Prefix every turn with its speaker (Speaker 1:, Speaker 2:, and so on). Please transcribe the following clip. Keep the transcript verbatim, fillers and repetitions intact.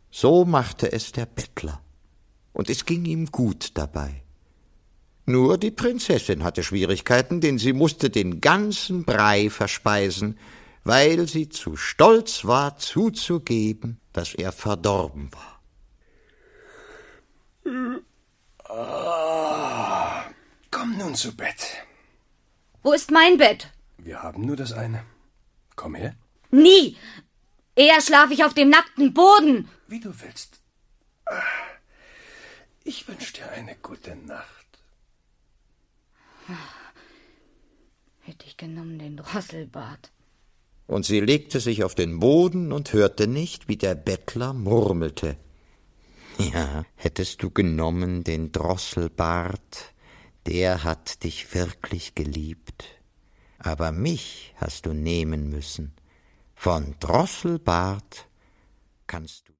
Speaker 1: So machte es der Bettler, und es ging ihm gut dabei. Nur die Prinzessin hatte Schwierigkeiten, denn sie musste den ganzen Brei verspeisen, weil sie zu stolz war, zuzugeben, dass er verdorben war.
Speaker 2: Ah, komm nun zu Bett.
Speaker 3: Wo ist mein Bett?
Speaker 2: Wir haben nur das eine. Komm her.
Speaker 3: Nie! Eher schlafe ich auf dem nackten Boden.
Speaker 2: Wie du willst. Ich wünsche dir eine gute Nacht.
Speaker 3: Hätte ich genommen den Drosselbart.
Speaker 1: Und sie legte sich auf den Boden und hörte nicht, wie der Bettler murmelte. Ja, hättest du genommen den Drosselbart, der hat dich wirklich geliebt. Aber mich hast du nehmen müssen. Von Drosselbart kannst du